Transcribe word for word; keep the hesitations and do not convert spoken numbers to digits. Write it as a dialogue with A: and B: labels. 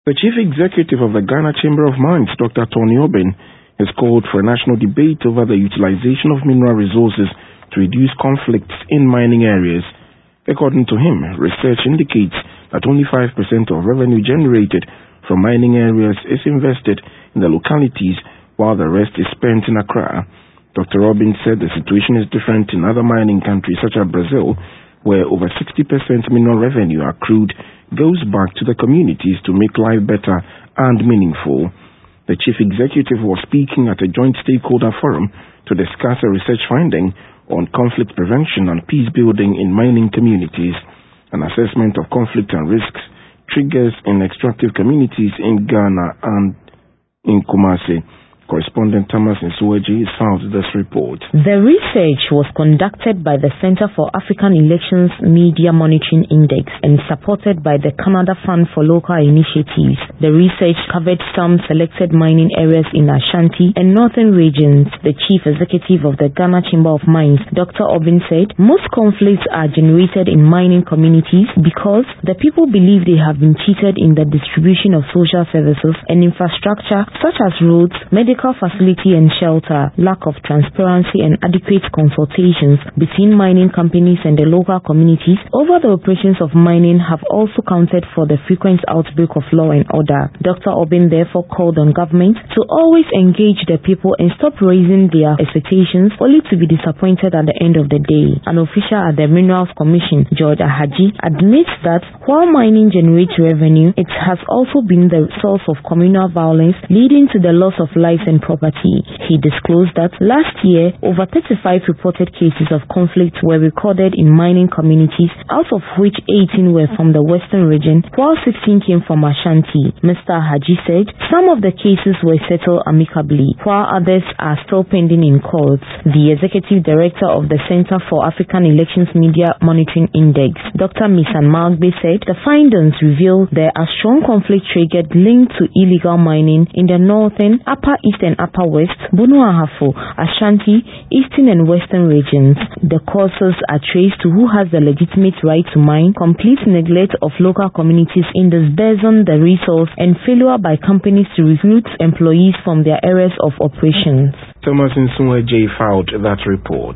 A: The Chief Executive of the Ghana Chamber of Mines, Doctor Tony Obin, has called for a national debate over the utilization of mineral resources to reduce conflicts in mining areas. According to him, research indicates that only five percent of revenue generated from mining areas is invested in the localities, while the rest is spent in Accra. Doctor Obin said the situation is different in other mining countries such as Brazil, where over sixty percent mineral revenue accrued goes back to the communities to make life better and meaningful. The Chief Executive was speaking at a joint stakeholder forum to discuss a research finding on conflict prevention and peace building in mining communities, an assessment of conflict and risks, triggers in extractive communities in Ghana and in Kumasi. Correspondent Thomas Nsueji found this report.
B: The research was conducted by the Center for African Elections Media Monitoring Index and supported by the Canada Fund for Local Initiatives. The research covered some selected mining areas in Ashanti and northern regions. The Chief Executive of the Ghana Chamber of Mines, Doctor Obin, said most conflicts are generated in mining communities because the people believe they have been cheated in the distribution of social services and infrastructure such as roads, medical facility and shelter, lack of transparency and adequate consultations between mining companies and the local communities over the operations of mining have also counted for the frequent outbreak of law and order. Doctor Obin therefore called on government to always engage the people and stop raising their expectations only to be disappointed at the end of the day. An official at the Minerals Commission, George Ahaji, admits that while mining generates revenue, it has also been the source of communal violence leading to the loss of lives and property. He disclosed that last year, over thirty-five reported cases of conflict were recorded in mining communities, out of which eighteen were from the western region, while sixteen came from Ashanti. Mister Haji said some of the cases were settled amicably, while others are still pending in courts. The Executive Director of the Center for African Elections Media Monitoring Index, Doctor Misan Magbe, said the findings reveal there are strong conflict triggered linked to illegal mining in the northern, upper east and upper west, Bono Ahafo, Ashanti, eastern and western regions. The causes are traced to who has the legitimate right to mine, complete neglect of local communities in disbursing the resource, and failure by companies to recruit employees from their areas of operations.
A: Thomas Nsueji filed that report.